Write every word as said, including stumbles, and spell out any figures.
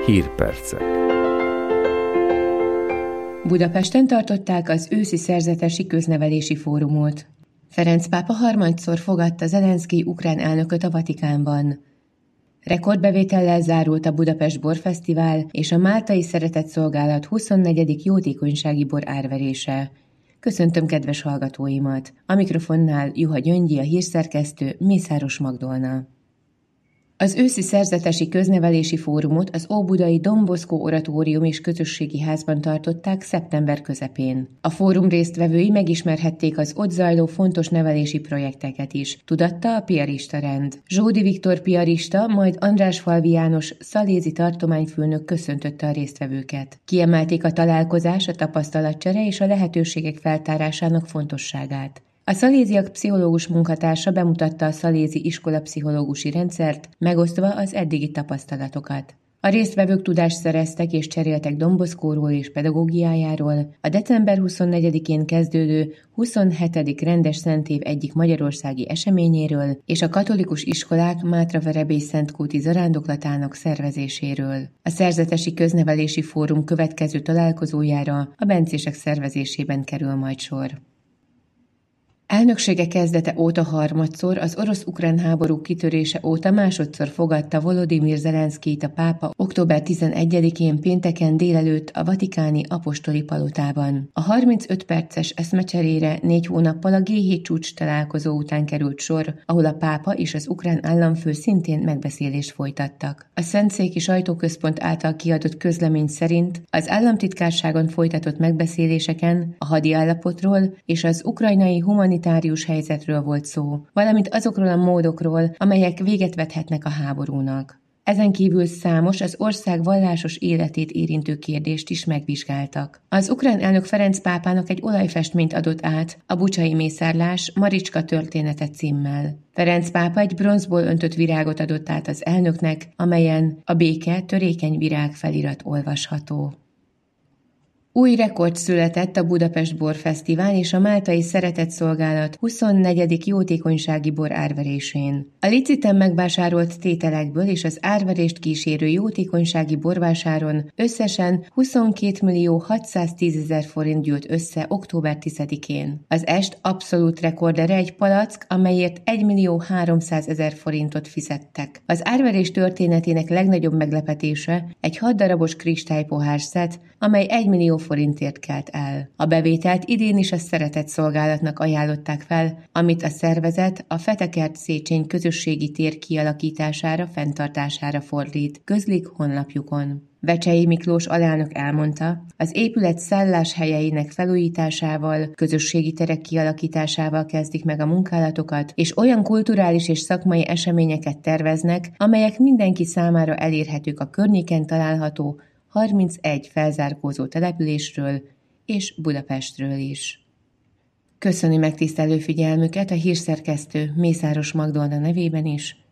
Hírpercek. Budapesten tartották az őszi szerzetesi köznevelési fórumot. Ferenc pápa harmadszor fogadta Zelenszkij ukrán elnököt a Vatikánban. Rekordbevétellel zárult a Budapest Borfesztivál és a Máltai Szeretetszolgálat huszonnegyedik jótékonysági bor árverése. Köszöntöm kedves hallgatóimat! A mikrofonnál Juha Gyöngyi, a hírszerkesztő, Mészáros Magdolna. Az őszi szerzetesi köznevelési fórumot az óbudai Don Bosco Oratórium és Közösségi Házban tartották szeptember közepén. A fórum résztvevői megismerhették az ott zajló fontos nevelési projekteket is, tudatta a piarista rend. Zsódi Viktor piarista, majd Andrásfalvi János szalézi tartományfőnök köszöntötte a résztvevőket. Kiemelték a találkozás, a tapasztalatcsere és a lehetőségek feltárásának fontosságát. A szaléziak pszichológus munkatársa bemutatta a szalézi iskolapszichológusi rendszert, megosztva az eddigi tapasztalatokat. A résztvevők tudást szereztek és cseréltek Don Boscóról és pedagógiájáról, a december huszonnegyedikén kezdődő huszonhetedik rendes szentév egyik magyarországi eseményéről és a katolikus iskolák Mátraverebély Szentkúti zarándoklatának szervezéséről. A szerzetesi köznevelési fórum következő találkozójára a bencések szervezésében kerül majd sor. Elnöksége kezdete óta harmadszor, az orosz-ukrán háború kitörése óta másodszor fogadta Volodymyr Zelenszkijt a pápa október tizenegyedikén pénteken délelőtt a vatikáni apostoli palotában. A harmincöt perces eszmecserére négy hónappal a gé hét csúcs találkozó után került sor, ahol a pápa és az ukrán államfő szintén megbeszélést folytattak. A Szentszéki Sajtóközpont által kiadott közlemény szerint az államtitkárságon folytatott megbeszéléseken a hadi állapotról és az ukrajnai humanitárius helyzetről volt szó, valamint azokról a módokról, amelyek véget vethetnek a háborúnak. Ezen kívül számos az ország vallásos életét érintő kérdést is megvizsgáltak. Az ukrán elnök Ferenc pápának egy olajfestményt adott át, a Bucsai mészárlás Maricska története címmel. Ferenc pápa egy bronzból öntött virágot adott át az elnöknek, amelyen a béke törékeny virág felirat olvasható. Új rekord született a Budapest Borfesztivál és a Máltai Szeretetszolgálat huszonnegyedik jótékonysági bor árverésén. A liciten megvásárolt tételekből és az árverést kísérő jótékonysági borvásáron összesen huszonkét millió hatszáztízezer forint gyűlt össze október tizedikén. Az est abszolút rekordere egy palack, amelyért egy millió háromszázezer forintot fizettek. Az árverés történetének legnagyobb meglepetése egy hat darabos kristálypohárszett, amely egy millió forintért kelt el. A bevételt idén is a Szeretetszolgálatnak ajánlották fel, amit a szervezet a Fetekert Széchenyi közösségi tér kialakítására, fenntartására fordít, közlik honlapjukon. Vecsei Miklós alelnök elmondta, az épület szálláshelyeinek felújításával, közösségi terek kialakításával kezdik meg a munkálatokat, és olyan kulturális és szakmai eseményeket terveznek, amelyek mindenki számára elérhetők a környéken található harmincegy felzárkózó településről és Budapestről is. Köszöni megtisztelő figyelmüket a hírszerkesztő Mészáros Magdolna nevében is.